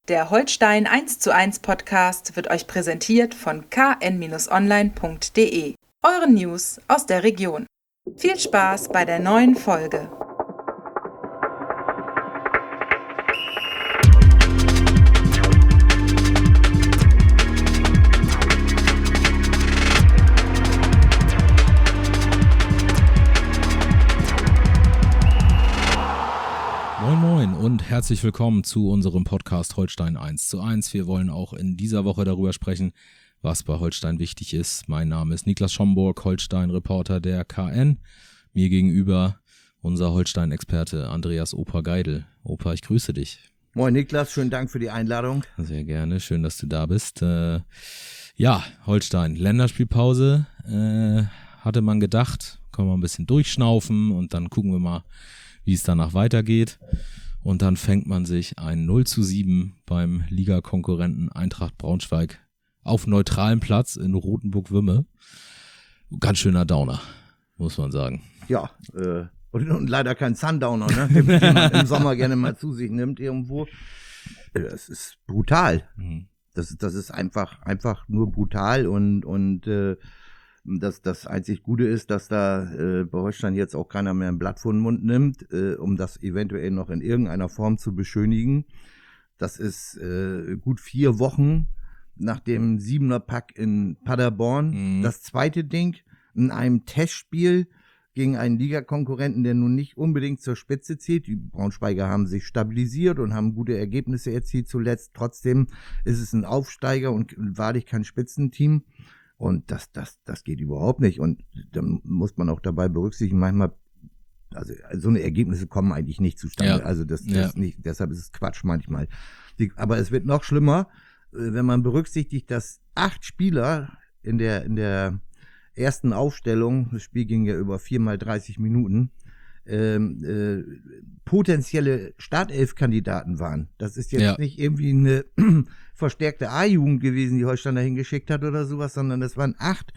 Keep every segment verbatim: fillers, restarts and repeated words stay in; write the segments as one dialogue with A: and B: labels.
A: Der Holstein eins zu eins Podcast wird euch präsentiert von k n online punkt d e, euren News aus der Region. Viel Spaß bei der neuen Folge.
B: Moin Moin und herzlich willkommen zu unserem Podcast Holstein eins zu eins. Wir wollen auch in dieser Woche darüber sprechen, was bei Holstein wichtig ist. Mein Name ist Niklas Schomburg, Holstein-Reporter der K N. Mir gegenüber unser Holstein-Experte Andreas Opa Geidel. Opa, ich grüße dich.
C: Moin Niklas, schönen Dank für die Einladung.
B: Sehr gerne, schön, dass du da bist. Äh, ja, Holstein, Länderspielpause, äh, hatte man gedacht, können wir ein bisschen durchschnaufen und dann gucken wir mal, wie es danach weitergeht. Und dann fängt man sich ein null zu sieben beim Ligakonkurrenten Eintracht Braunschweig auf neutralem Platz in Rothenburg-Wümme. Ganz schöner Downer, muss man sagen.
C: Ja, äh, und, und leider kein Sundowner, ne? den, den man im Sommer gerne mal zu sich nimmt irgendwo. Das ist brutal. Mhm. Das, das ist einfach, einfach nur brutal und, und äh, Das, das einzig Gute ist, dass da äh, bei Holstein jetzt auch keiner mehr ein Blatt vor den Mund nimmt, äh, um das eventuell noch in irgendeiner Form zu beschönigen. Das ist äh, gut vier Wochen nach dem Siebener-Pack in Paderborn. Mhm. Das zweite Ding in einem Testspiel gegen einen Ligakonkurrenten, der nun nicht unbedingt zur Spitze zählt. Die Braunschweiger haben sich stabilisiert und haben gute Ergebnisse erzielt zuletzt. Trotzdem ist es ein Aufsteiger und wahrlich kein Spitzenteam. Und das, das, das geht überhaupt nicht. Und dann muss man auch dabei berücksichtigen, manchmal, also so eine Ergebnisse kommen eigentlich nicht zustande. Ja. Also das, das ja. nicht, deshalb ist es Quatsch manchmal. Die, aber es wird noch schlimmer, wenn man berücksichtigt, dass acht Spieler in der, in der ersten Aufstellung, das Spiel ging ja über vier mal dreißig Minuten, ähm, äh, potenzielle Startelf-Kandidaten waren. Das ist jetzt ja. nicht irgendwie eine verstärkte A-Jugend gewesen, die Holstein dahin geschickt hat oder sowas, sondern das waren acht.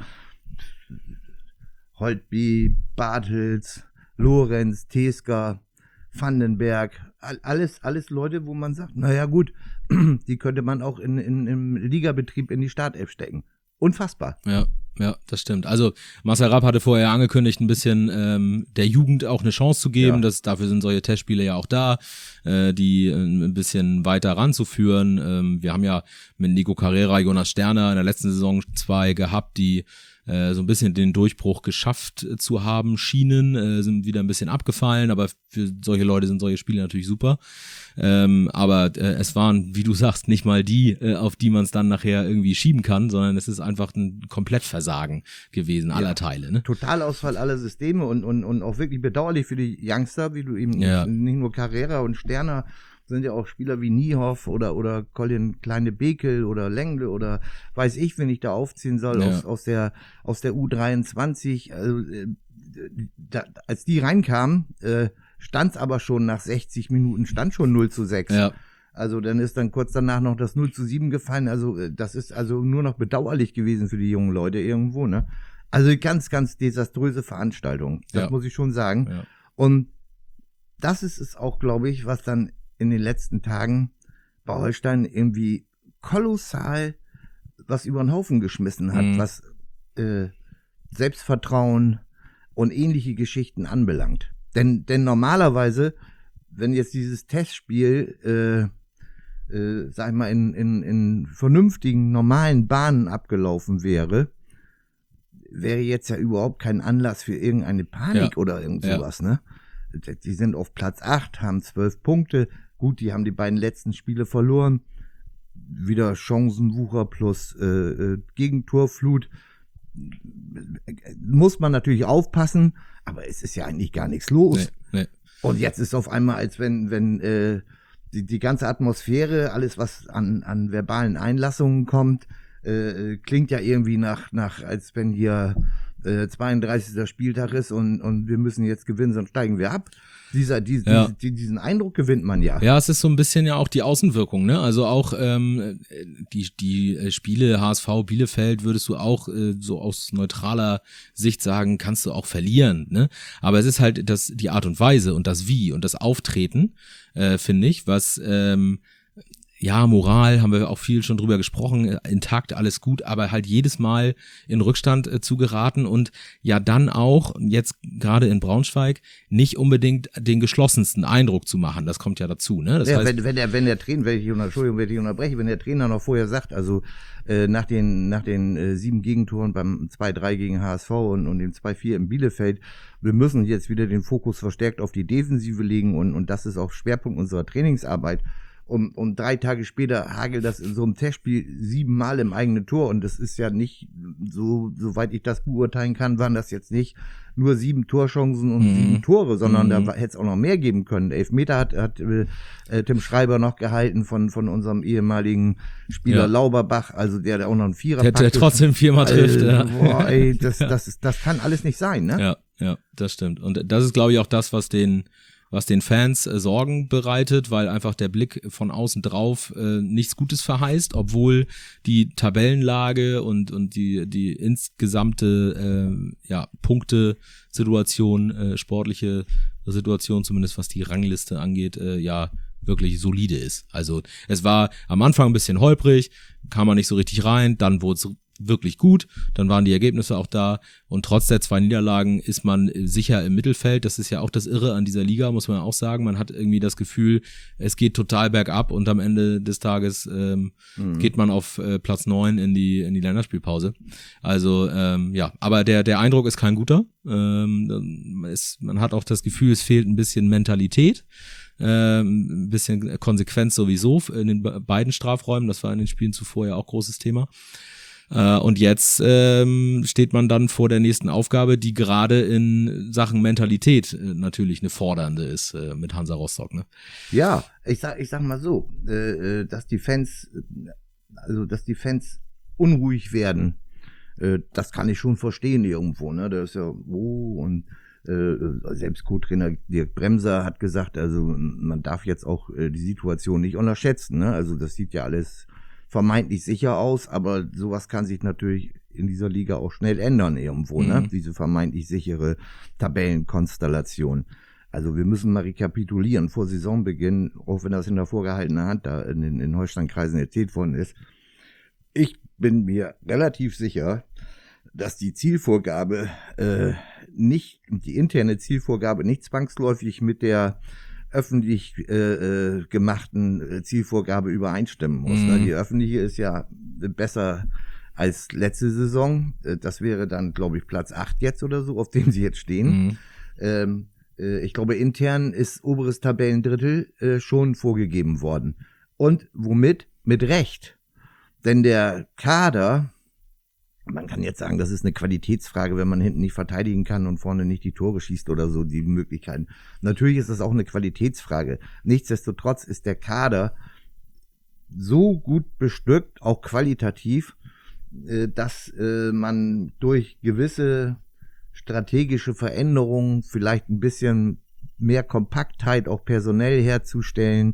C: Holtby, Bartels, Lorenz, Teska, Vandenberg, alles, alles Leute, wo man sagt, naja gut, die könnte man auch in, in, im Ligabetrieb in die Startelf stecken. Unfassbar.
B: Ja, ja, das stimmt. Also Marcel Rapp hatte vorher angekündigt, ein bisschen ähm, der Jugend auch eine Chance zu geben. Ja. Das, dafür sind solche Testspiele ja auch da, äh, die äh, ein bisschen weiter ranzuführen. Ähm, wir haben ja mit Nico Carrera, Jonas Sterner in der letzten Saison zwei gehabt, die äh, so ein bisschen den Durchbruch geschafft äh, zu haben schienen, äh, sind wieder ein bisschen abgefallen, aber für solche Leute sind solche Spiele natürlich super. Ähm, aber äh, es waren, wie du sagst, nicht mal die, äh, auf die man es dann nachher irgendwie schieben kann, sondern es ist einfach ein Komplettversagen gewesen, aller ja, Teile. Ne?
C: Totalausfall aller Systeme und, und, und auch wirklich bedauerlich für die Youngster, wie du eben, ja. nicht nur Carrera und Sterner, sind ja auch Spieler wie Niehoff oder, oder Colin Kleine-Bekel oder Lengle oder weiß ich, wen ich da aufziehen soll, ja. aus, aus der, aus der U dreiundzwanzig. Also, äh, da, als die reinkamen, äh, stand es aber schon nach sechzig Minuten, stand schon null zu sechs. Ja. Also dann ist dann kurz danach noch das null zu sieben gefallen. Also das ist also nur noch bedauerlich gewesen für die jungen Leute irgendwo, ne? Also ganz, ganz desaströse Veranstaltung. Das ja. muss ich schon sagen. Ja. Und das ist es auch, glaube ich, was dann in den letzten Tagen bei Holstein irgendwie kolossal was über den Haufen geschmissen hat, mhm. was äh, Selbstvertrauen und ähnliche Geschichten anbelangt. Denn, denn normalerweise, wenn jetzt dieses Testspiel, äh, äh, sag ich mal, in, in, in vernünftigen, normalen Bahnen abgelaufen wäre, wäre jetzt ja überhaupt kein Anlass für irgendeine Panik ja. oder irgend sowas, ja. ne? Die sind auf Platz acht, haben zwölf Punkte. Gut, die haben die beiden letzten Spiele verloren. Wieder Chancenwucher plus äh, Gegentorflut. Muss man natürlich aufpassen, aber es ist ja eigentlich gar nichts los. Nee, nee. Und jetzt ist auf einmal, als wenn, wenn äh, die, die ganze Atmosphäre, alles was an, an verbalen Einlassungen kommt, äh, klingt ja irgendwie nach, nach, als wenn hier äh, zweiunddreißigster Spieltag ist und, und wir müssen jetzt gewinnen, sonst steigen wir ab. Dieser, die, ja. die, diesen Eindruck gewinnt man ja.
B: Ja, es ist so ein bisschen ja auch die Außenwirkung, ne? Also auch ähm, die die Spiele H S V Bielefeld würdest du auch äh, so aus neutraler Sicht sagen, kannst du auch verlieren, ne? Aber es ist halt das die Art und Weise und das Wie und das Auftreten, äh, finde ich, was ähm, ja, Moral, haben wir auch viel schon drüber gesprochen, intakt, alles gut, aber halt jedes Mal in Rückstand äh, zu geraten und ja dann auch, jetzt gerade in Braunschweig, nicht unbedingt den geschlossensten Eindruck zu machen, das kommt ja dazu, ne? Das
C: ja,
B: heißt,
C: wenn, wenn der, wenn der Trainer, wenn ich, Entschuldigung, wenn ich unterbreche, wenn der Trainer noch vorher sagt, also äh, nach den, nach den äh, sieben Gegentoren beim zwei drei gegen H S V und, und dem zwei vier in Bielefeld, wir müssen jetzt wieder den Fokus verstärkt auf die Defensive legen und, und das ist auch Schwerpunkt unserer Trainingsarbeit. Um, um drei Tage später hagelt das in so einem Testspiel siebenmal im eigenen Tor und das ist ja nicht, so soweit ich das beurteilen kann, waren das jetzt nicht nur sieben Torchancen und mhm. sieben Tore, sondern mhm. da hätte es auch noch mehr geben können. Elfmeter hat, hat äh, Tim Schreiber noch gehalten von von unserem ehemaligen Spieler ja. Lauberbach, also der, der auch noch einen Vierer
B: der, der trotzdem viermal trifft.
C: Äh,
B: ja.
C: Boah, ey, das, das, ist, das kann alles nicht sein, ne?
B: Ja, ja, das stimmt. Und das ist, glaube ich, auch das, was den was den Fans äh, Sorgen bereitet, weil einfach der Blick von außen drauf äh, nichts Gutes verheißt, obwohl die Tabellenlage und und die die insgesamte äh, ja Punktesituation, äh, sportliche Situation, zumindest was die Rangliste angeht, äh, ja wirklich solide ist. Also es war am Anfang ein bisschen holprig, kam man nicht so richtig rein, dann wurde es wirklich gut, dann waren die Ergebnisse auch da und trotz der zwei Niederlagen ist man sicher im Mittelfeld. Das ist ja auch das Irre an dieser Liga, muss man auch sagen. Man hat irgendwie das Gefühl, es geht total bergab und am Ende des Tages ähm, mhm. geht man auf äh, Platz neun in die in die Länderspielpause. Also ähm, ja, aber der der Eindruck ist kein guter. Ähm, es, man hat auch das Gefühl, es fehlt ein bisschen Mentalität. Ähm, ein bisschen Konsequenz sowieso in den beiden Strafräumen. Das war in den Spielen zuvor ja auch großes Thema. Uh, und jetzt ähm, steht man dann vor der nächsten Aufgabe, die gerade in Sachen Mentalität äh, natürlich eine fordernde ist äh, mit Hansa Rostock, ne?
C: Ja, ich sag, ich sag mal so, äh, dass die Fans, also dass die Fans unruhig werden, äh, das kann ich schon verstehen irgendwo, ne? Das ist ja, oh, und äh, selbst Co-Trainer Dirk Bremser hat gesagt, also man darf jetzt auch äh, die Situation nicht unterschätzen, ne? Also das sieht ja alles vermeintlich sicher aus, aber sowas kann sich natürlich in dieser Liga auch schnell ändern irgendwo, mhm. ne? Diese vermeintlich sichere Tabellenkonstellation. Also wir müssen mal rekapitulieren vor Saisonbeginn, auch wenn das in der vorgehaltenen Hand da in den in Holstein-Kreisen erzählt worden ist. Ich bin mir relativ sicher, dass die Zielvorgabe äh, nicht, die interne Zielvorgabe nicht zwangsläufig mit der öffentlich äh, gemachten äh, Zielvorgabe übereinstimmen muss. Mhm. Ne? Die öffentliche ist ja besser als letzte Saison. Äh, das wäre dann, glaube ich, Platz acht jetzt oder so, auf dem sie jetzt stehen. Mhm. Ähm, äh, ich glaube, intern ist oberes Tabellendrittel äh, schon vorgegeben worden. Und womit? Mit Recht. Denn der Kader, man kann jetzt sagen, das ist eine Qualitätsfrage, wenn man hinten nicht verteidigen kann und vorne nicht die Tore schießt oder so, die Möglichkeiten. Natürlich ist das auch eine Qualitätsfrage. Nichtsdestotrotz ist der Kader so gut bestückt, auch qualitativ, dass man durch gewisse strategische Veränderungen, vielleicht ein bisschen mehr Kompaktheit auch personell herzustellen,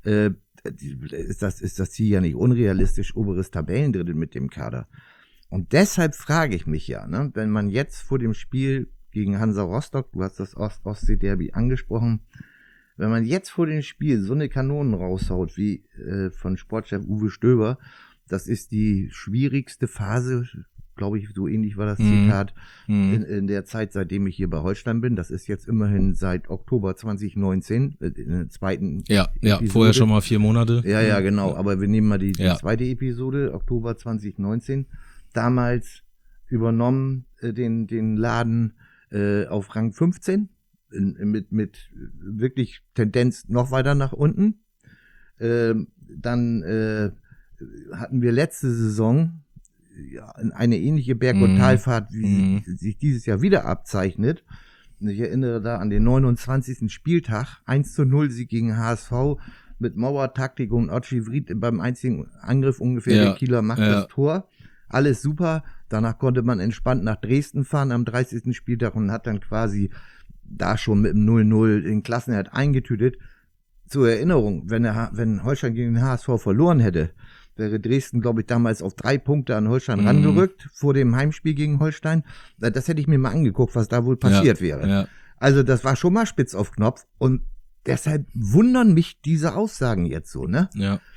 C: ist das, ist das Ziel ja nicht unrealistisch, oberes Tabellendrittel mit dem Kader. Und deshalb frage ich mich ja, ne, wenn man jetzt vor dem Spiel gegen Hansa Rostock, du hast das Ost-Ostsee-Derby angesprochen, wenn man jetzt vor dem Spiel so eine Kanonen raushaut wie äh, von Sportchef Uwe Stöber, das ist die schwierigste Phase, glaube ich, so ähnlich war das mm. Zitat, mm. in, in der Zeit, seitdem ich hier bei Holstein bin. Das ist jetzt immerhin seit Oktober zwanzig neunzehn, äh, in der zweiten
B: Ja, ja, vorher schon mal vier Monate.
C: Ja, ja, genau, aber wir nehmen mal die, die ja. zweite Episode, Oktober zwanzig neunzehn. Damals übernommen äh, den den Laden äh, auf Rang fünfzehn in, mit mit wirklich Tendenz noch weiter nach unten. Äh, dann äh, hatten wir letzte Saison ja, eine ähnliche Berg- und Talfahrt, wie mm. sie sich dieses Jahr wieder abzeichnet. Ich erinnere da an den neunundzwanzigsten Spieltag, eins zu null Sieg gegen H S V mit Mauertaktik und Otschi Vried beim einzigen Angriff ungefähr. Ja. Der Kieler macht ja. das Tor. Alles super, danach konnte man entspannt nach Dresden fahren am dreißigsten Spieltag und hat dann quasi da schon mit dem null null den Klassenerhalt eingetütet. Zur Erinnerung, wenn, der, wenn Holstein gegen den H S V verloren hätte, wäre Dresden, glaube ich, damals auf drei Punkte an Holstein mhm. rangerückt vor dem Heimspiel gegen Holstein. Das hätte ich mir mal angeguckt, was da wohl passiert ja, wäre. Ja. Also das war schon mal spitz auf Knopf und deshalb wundern mich diese Aussagen jetzt so, ne?
B: Ja.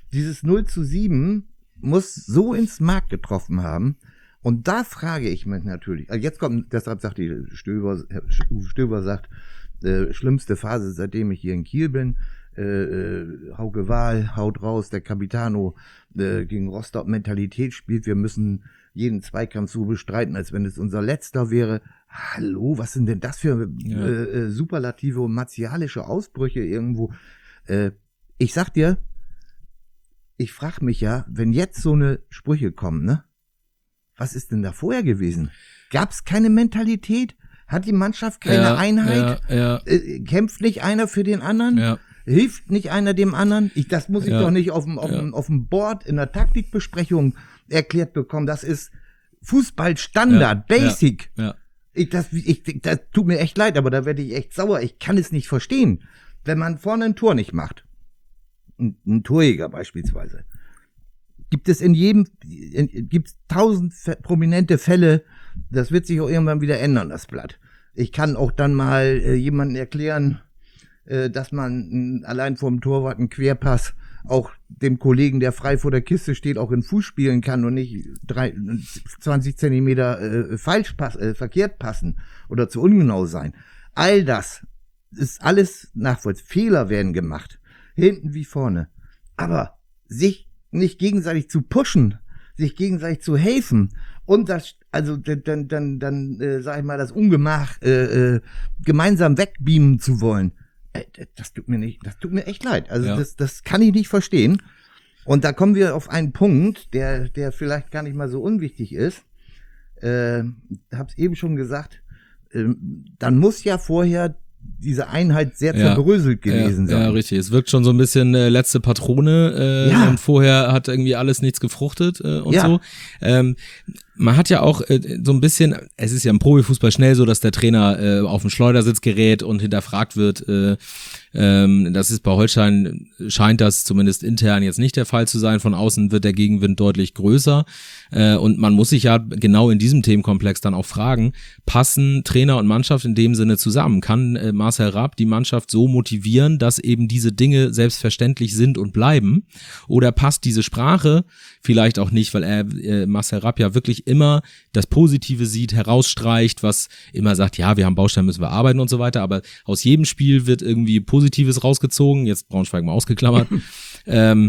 C: dieses null zu sieben muss so ins Mark getroffen haben. Und da frage ich mich natürlich, also jetzt kommt, deshalb sagt die Stöber, Uwe Stöber sagt, äh, schlimmste Phase, seitdem ich hier in Kiel bin, äh, äh, Hauke Wahl haut raus, der Capitano äh, gegen Rostock Mentalität spielt, wir müssen jeden Zweikampf so bestreiten, als wenn es unser letzter wäre. Hallo, was sind denn das für ja. äh, superlative und martialische Ausbrüche irgendwo? Äh, ich sag dir, ich frage mich ja, wenn jetzt so eine Sprüche kommen, ne? Was ist denn da vorher gewesen? Gab es keine Mentalität? Hat die Mannschaft keine ja, Einheit?
B: Ja, ja.
C: Äh, kämpft nicht einer für den anderen?
B: Ja.
C: Hilft nicht einer dem anderen? Ich, das muss ich
B: ja.
C: doch nicht auf dem, auf, ja. dem, auf dem Board in der Taktikbesprechung erklärt bekommen. Das ist Fußballstandard, ja. Basic.
B: Ja. Ja.
C: Ich, das, ich, das tut mir echt leid, aber da werde ich echt sauer. Ich kann es nicht verstehen. Wenn man vorne ein Tor nicht macht, ein, ein Torjäger beispielsweise, gibt es in jedem, gibt es tausend prominente Fälle, das wird sich auch irgendwann wieder ändern, das Blatt. Ich kann auch dann mal äh, jemandem erklären, äh, dass man äh, allein vom Torwart einen Querpass auch dem Kollegen, der frei vor der Kiste steht, auch in Fuß spielen kann und nicht drei, zwanzig Zentimeter äh, falsch pass, äh, verkehrt passen oder zu ungenau sein. All das ist alles nachvollziehbar. Fehler werden gemacht, hinten wie vorne. Aber sich nicht gegenseitig zu pushen, sich gegenseitig zu helfen und das, also dann, dann, dann, äh, sag ich mal, das Ungemach äh, äh, gemeinsam wegbeamen zu wollen, äh, das tut mir nicht, das tut mir echt leid. Also ja. das, das kann ich nicht verstehen. Und da kommen wir auf einen Punkt, der, der vielleicht gar nicht mal so unwichtig ist. Äh, hab's eben schon gesagt. Äh, dann muss ja vorher diese Einheit sehr ja, zerbröselt gewesen
B: ja,
C: sein.
B: Ja, richtig. Es wirkt schon so ein bisschen äh, letzte Patrone äh, ja. und vorher hat irgendwie alles nichts gefruchtet äh, und ja. so. Ähm, man hat ja auch äh, so ein bisschen, es ist ja im Profifußball schnell so, dass der Trainer äh, auf den Schleudersitz gerät und hinterfragt wird. Äh, ähm, das ist bei Holstein, scheint das zumindest intern jetzt nicht der Fall zu sein. Von außen wird der Gegenwind deutlich größer. Äh, und man muss sich ja genau in diesem Themenkomplex dann auch fragen, passen Trainer und Mannschaft in dem Sinne zusammen? Kann äh, Marcel Rapp die Mannschaft so motivieren, dass eben diese Dinge selbstverständlich sind und bleiben? Oder passt diese Sprache vielleicht auch nicht, weil er äh, Marcel Rapp ja wirklich immer das Positive sieht, herausstreicht, was immer sagt, ja, wir haben Bausteine, müssen wir arbeiten und so weiter, aber aus jedem Spiel wird irgendwie Positives rausgezogen, jetzt Braunschweig mal ausgeklammert. ähm,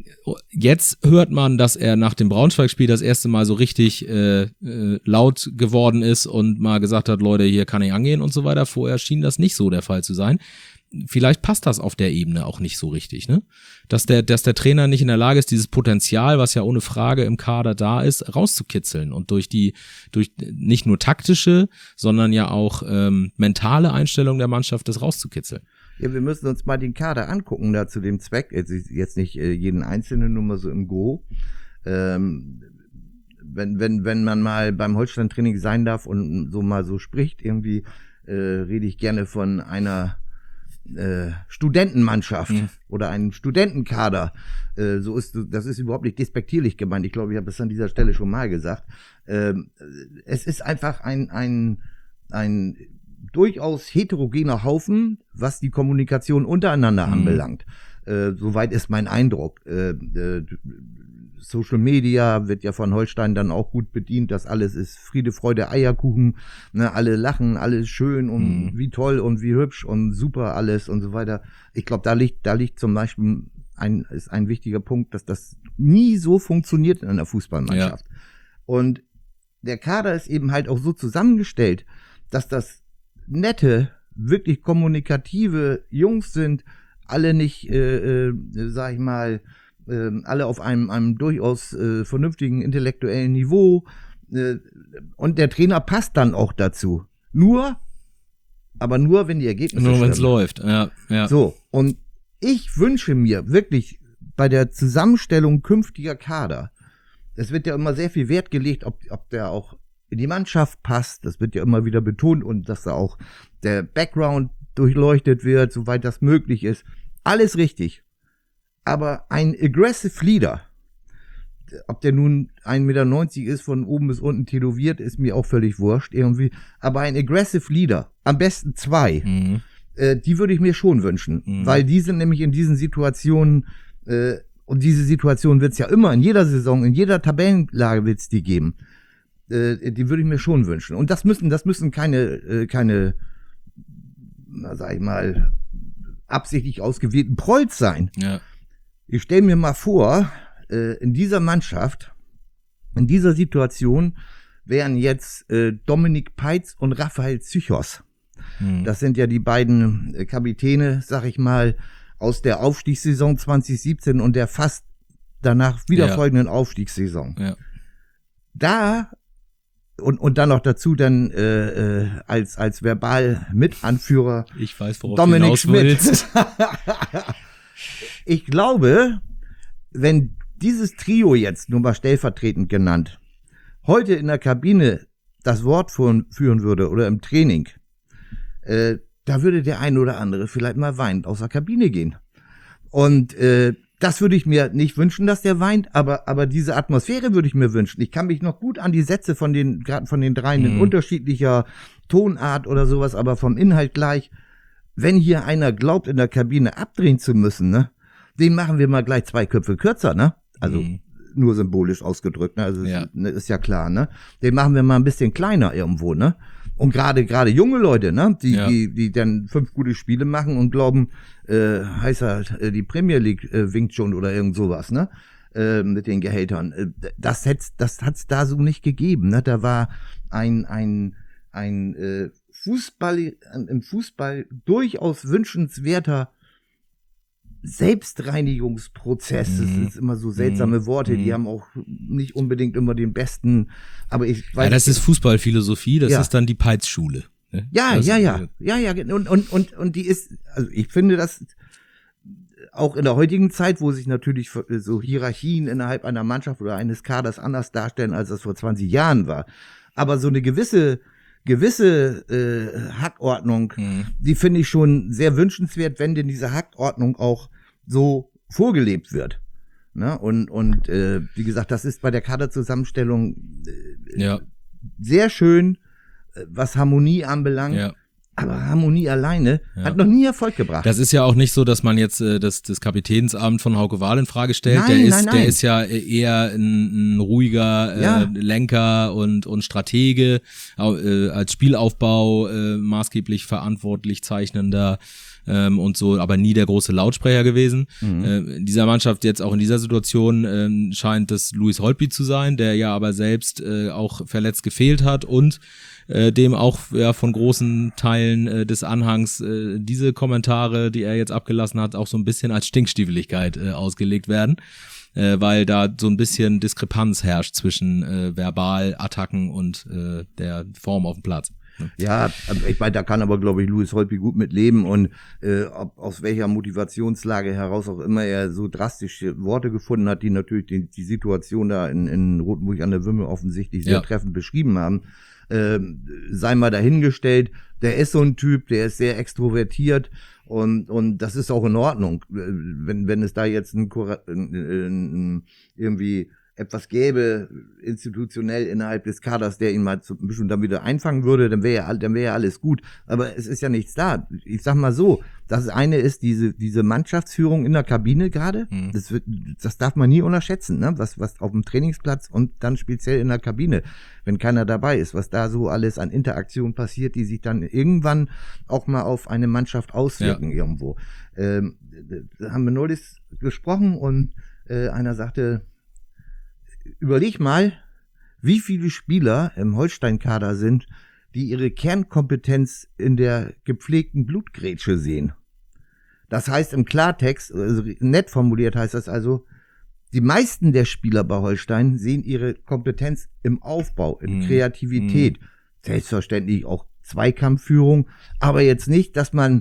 B: jetzt hört man, dass er nach dem Braunschweig-Spiel das erste Mal so richtig äh, äh, laut geworden ist und mal gesagt hat, Leute, hier kann ich angehen und so weiter. Vorher schien das nicht so der Fall zu sein. Vielleicht passt das auf der Ebene auch nicht so richtig, ne? Dass der, dass der Trainer nicht in der Lage ist, dieses Potenzial, was ja ohne Frage im Kader da ist, rauszukitzeln und durch die, durch nicht nur taktische, sondern ja auch ähm, mentale Einstellung der Mannschaft, das rauszukitzeln.
C: Ja, wir müssen uns mal den Kader angucken da zu dem Zweck. Jetzt nicht äh, jeden Einzelnen, nur mal so im Go. Ähm, wenn, wenn, wenn man mal beim Holstein-Training sein darf und so mal so spricht, irgendwie äh, rede ich gerne von einer Äh, Studentenmannschaft mhm. oder einem Studentenkader. Äh, so ist das ist überhaupt nicht despektierlich gemeint. Ich glaube, ich habe es an dieser Stelle schon mal gesagt. Äh, es ist einfach ein ein ein durchaus heterogener Haufen, was die Kommunikation untereinander mhm. anbelangt. Äh, soweit ist mein Eindruck. Äh, äh, Social Media wird ja von Holstein dann auch gut bedient, das alles ist Friede, Freude, Eierkuchen, ne, alle lachen, alles schön und mhm. wie toll und wie hübsch und super alles und so weiter. Ich glaube, da liegt, da liegt zum Beispiel ein, ist ein wichtiger Punkt, dass das nie so funktioniert in einer Fußballmannschaft. Ja. Und der Kader ist eben halt auch so zusammengestellt, dass das nette, wirklich kommunikative Jungs sind, alle nicht, äh, äh, sag ich mal, äh, alle auf einem, einem durchaus äh, vernünftigen intellektuellen Niveau. Äh, und der Trainer passt dann auch dazu. Nur, aber nur, wenn die Ergebnisse
B: Nur wenn es läuft, ja, ja.
C: So, und ich wünsche mir wirklich bei der Zusammenstellung künftiger Kader, es wird ja immer sehr viel Wert gelegt, ob, ob der auch in die Mannschaft passt, das wird ja immer wieder betont und dass da auch der Background durchleuchtet wird, soweit das möglich ist. Alles richtig. Aber ein aggressive Leader, ob der nun ein Meter neunzig ist, von oben bis unten tätowiert, ist mir auch völlig wurscht irgendwie. Aber ein aggressive Leader, am besten zwei, mhm. äh, die würde ich mir schon wünschen. Mhm. Weil die sind nämlich in diesen Situationen äh, und diese Situation wird es ja immer in jeder Saison, in jeder Tabellenlage wird es die geben. Äh, die würde ich mir schon wünschen. Und das müssen, das müssen keine, äh, keine, na sag ich mal, absichtlich ausgewählten Prolls sein.
B: Ja.
C: Ich stelle mir mal vor, äh, in dieser Mannschaft, in dieser Situation wären jetzt äh, Dominik Peitz und Raphael Zychos. Hm. Das sind ja die beiden äh, Kapitäne, sag ich mal, aus der Aufstiegssaison zwanzig siebzehn und der fast danach wieder
B: ja.
C: folgenden Aufstiegssaison.
B: Ja.
C: Da und und dann noch dazu dann äh, äh, als als verbal Mitanführer
B: ich weiß, worauf
C: Dominik
B: du
C: Schmidt.
B: willst.
C: Ich glaube, wenn dieses Trio jetzt, nur mal stellvertretend genannt, heute in der Kabine das Wort führen, führen würde oder im Training, äh, da würde der ein oder andere vielleicht mal weinend aus der Kabine gehen. Und äh, das würde ich mir nicht wünschen, dass der weint, aber aber diese Atmosphäre würde ich mir wünschen. Ich kann mich noch gut an die Sätze von den gerade von den dreien in
B: Mhm.
C: unterschiedlicher Tonart oder sowas, aber vom Inhalt gleich. Wenn hier einer glaubt, in der Kabine abdrehen zu müssen, ne, den machen wir mal gleich zwei Köpfe kürzer, ne? Also
B: Mhm.
C: nur symbolisch ausgedrückt, ne? Also
B: Ja.
C: ist, ne, ist ja klar, ne? Den machen wir mal ein bisschen kleiner irgendwo, ne? Und gerade gerade junge Leute, ne, die
B: Ja.
C: die die dann fünf gute Spiele machen und glauben, äh, heißt halt, äh, die Premier League äh, winkt schon oder irgend sowas, ne? Äh, mit den Gehältern. Äh, das hätt's das hat's da so nicht gegeben, ne? Da war ein ein ein äh, Fußball im Fußball durchaus wünschenswerter Selbstreinigungsprozess. Das
B: Mhm.
C: sind immer so seltsame Worte,
B: Mhm.
C: die haben auch nicht unbedingt immer den besten, aber ich weiß
B: Ja, das ist Fußballphilosophie, das
C: Ja.
B: ist dann die Peitz-Schule. Ne?
C: Ja,
B: das,
C: ja, ja,
B: äh,
C: ja, ja, und, und, und, und die ist, also ich finde das auch in der heutigen Zeit, wo sich natürlich so Hierarchien innerhalb einer Mannschaft oder eines Kaders anders darstellen, als das vor zwanzig Jahren war. Aber so eine gewisse, gewisse äh, Hackordnung,
B: Mhm.
C: die finde ich schon sehr wünschenswert, wenn denn diese Hackordnung auch so vorgelebt wird. Ne? Und, und äh, wie gesagt, das ist bei der Kaderzusammenstellung äh,
B: Ja,
C: sehr schön, äh, was Harmonie anbelangt.
B: ja.
C: Aber Harmonie alleine
B: Ja.
C: hat noch nie Erfolg gebracht.
B: Das ist ja auch nicht so, dass man jetzt äh, das, das Kapitänsamt von Hauke Wahl in Frage stellt.
C: Nein,
B: der ist,
C: nein, nein.
B: der ist ja eher ein, ein ruhiger äh,
C: Ja.
B: Lenker und und Stratege, au- äh, als Spielaufbau äh, maßgeblich verantwortlich zeichnender ähm, und so, aber nie der große Lautsprecher gewesen.
C: Mhm.
B: Äh, in dieser Mannschaft jetzt auch in dieser Situation ähm, scheint das Louis Holtby zu sein, der ja aber selbst äh, auch verletzt gefehlt hat und äh, dem auch ja von großen Teilen äh, des Anhangs äh, diese Kommentare, die er jetzt abgelassen hat, auch so ein bisschen als Stinkstiefeligkeit äh, ausgelegt werden, äh, weil da so ein bisschen Diskrepanz herrscht zwischen äh, Verbalattacken und äh, der Form auf dem Platz.
C: Ja, ich meine, da kann aber, glaube ich, Louis Holtby gut mit leben und äh, ob, aus welcher Motivationslage heraus auch immer er so drastische Worte gefunden hat, die natürlich die, die Situation da in, in Rotenburg an der Wümme offensichtlich sehr
B: Ja.
C: treffend beschrieben haben, ähm, sei mal dahingestellt. Der ist so ein Typ, der ist sehr extrovertiert und und das ist auch in Ordnung, wenn wenn es da jetzt ein, ein, ein irgendwie etwas gäbe, institutionell innerhalb des Kaders, der ihn mal so ein bisschen dann wieder einfangen würde, dann wäre ja, dann wäre ja alles gut. Aber es ist ja nichts da. Ich sag mal so, das eine ist diese, diese Mannschaftsführung in der Kabine gerade.
B: Mhm.
C: Das wird, das darf man nie unterschätzen, ne? Was, was auf dem Trainingsplatz und dann speziell in der Kabine, wenn keiner dabei ist, was da so alles an Interaktion passiert, die sich dann irgendwann auch mal auf eine Mannschaft auswirken
B: Ja.
C: irgendwo. Ähm, da haben wir neulich gesprochen und äh, einer sagte, überleg mal, wie viele Spieler im Holstein-Kader sind, die ihre Kernkompetenz in der gepflegten Blutgrätsche sehen. Das heißt im Klartext, also nett formuliert heißt das also, die meisten der Spieler bei Holstein sehen ihre Kompetenz im Aufbau, in
B: Mhm.
C: Kreativität, selbstverständlich auch Zweikampfführung, aber jetzt nicht, dass man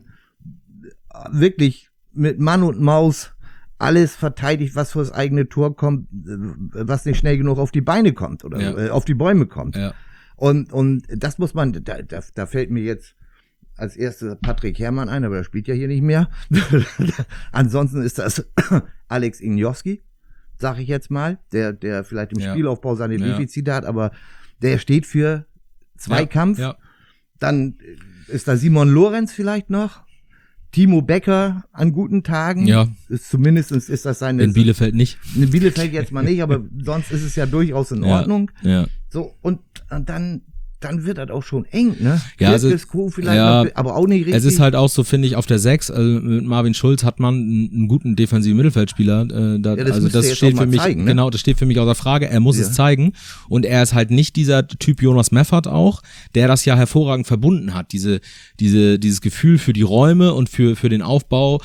C: wirklich mit Mann und Maus alles verteidigt, was vor das eigene Tor kommt, was nicht schnell genug auf die Beine kommt oder
B: Ja.
C: äh, auf die Bäume kommt.
B: Ja.
C: Und, und das muss man, da, da, da fällt mir jetzt als erstes Patrick Herrmann ein, aber er spielt ja hier nicht mehr. Ansonsten ist das Alex Ignowski, sag ich jetzt mal, der, der vielleicht im
B: Ja.
C: Spielaufbau seine
B: Ja.
C: Defizite hat, aber der steht für Zweikampf.
B: Ja.
C: Dann ist da Simon Lorenz vielleicht noch, Timo Becker an guten Tagen.
B: Ja.
C: Ist, zumindest ist das seine...
B: In Bielefeld nicht.
C: In Bielefeld jetzt mal nicht, aber sonst ist es ja durchaus in Ordnung.
B: Ja. ja.
C: So, und, und dann... dann wird das auch schon eng, ne?
B: Ja, also,
C: vielleicht
B: ja,
C: noch, aber auch nicht richtig.
B: Es ist halt auch so, finde ich, auf der sechs, also mit Marvin Schulz hat man einen, einen guten defensiven Mittelfeldspieler. Äh, da,
C: ja, das
B: also das steht für mich,
C: zeigen, ne?
B: genau, das steht für mich außer Frage. Er muss ja. es zeigen. Und er ist halt nicht dieser Typ Jonas Meffert auch, der das ja hervorragend verbunden hat. Diese, diese, dieses Gefühl für die Räume und für, für den Aufbau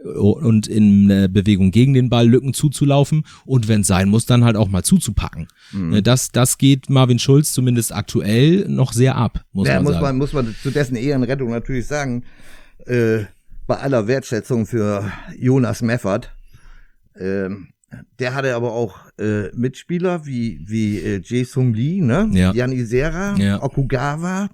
B: und in äh, Bewegung gegen den Ball Lücken zuzulaufen und wenn es sein muss, dann halt auch mal zuzupacken. Mhm. Das, das geht Marvin Schulz zumindest aktuell noch sehr ab, muss
C: ja,
B: man
C: muss
B: sagen.
C: Man, muss man zu dessen Ehrenrettung natürlich sagen, äh, bei aller Wertschätzung für Jonas Meffert, äh, der hatte aber auch äh, Mitspieler wie, wie äh, Jae-Sung Lee, ne?
B: Ja.
C: Jan Isera,
B: ja.
C: Okugawa,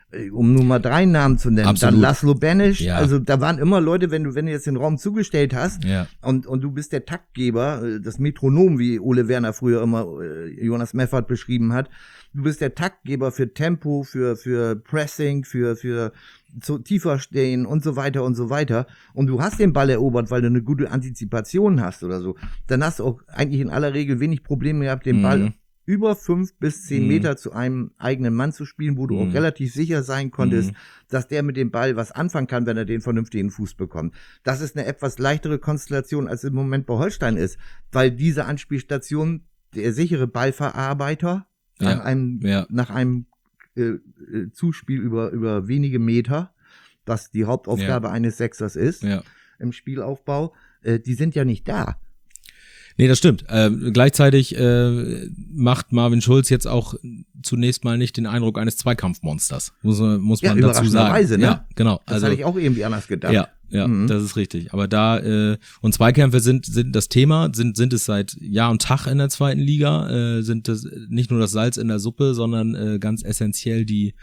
C: um nur mal drei Namen zu nennen,
B: Absolut.
C: dann Laszlo Benisch,
B: ja.
C: also da waren immer Leute, wenn du wenn du jetzt den Raum zugestellt hast
B: ja.
C: und und du bist der Taktgeber, das Metronom, wie Ole Werner früher immer äh, Jonas Meffert beschrieben hat, du bist der Taktgeber für Tempo, für für Pressing, für für zu tiefer stehen und so weiter und so weiter und du hast den Ball erobert, weil du eine gute Antizipation hast oder so, dann hast du auch eigentlich in aller Regel wenig Probleme gehabt, den
B: mhm.
C: Ball über fünf bis zehn
B: mhm.
C: Meter zu einem eigenen Mann zu spielen, wo du
B: mhm.
C: auch relativ sicher sein konntest,
B: mhm.
C: dass der mit dem Ball was anfangen kann, wenn er den vernünftigen Fuß bekommt. Das ist eine etwas leichtere Konstellation, als im Moment bei Holstein ist, weil diese Anspielstation, der sichere Ballverarbeiter,
B: ja.
C: nach einem,
B: ja.
C: nach einem äh, Zuspiel über, über wenige Meter, was die Hauptaufgabe ja. eines Sechsers ist,
B: ja.
C: im Spielaufbau, äh, die sind ja nicht da.
B: Nee, das stimmt. Äh, gleichzeitig äh, macht Marvin Schulz jetzt auch zunächst mal nicht den Eindruck eines Zweikampfmonsters, muss, muss man
C: ja,
B: dazu sagen.
C: Ne?
B: Ja, genau.
C: Das
B: also,
C: hatte ich auch irgendwie anders gedacht.
B: Ja, ja, mhm. das ist richtig. Aber da, äh, und Zweikämpfe sind sind das Thema, sind sind es seit Jahr und Tag in der zweiten Liga, äh, sind das nicht nur das Salz in der Suppe, sondern äh, ganz essentiell die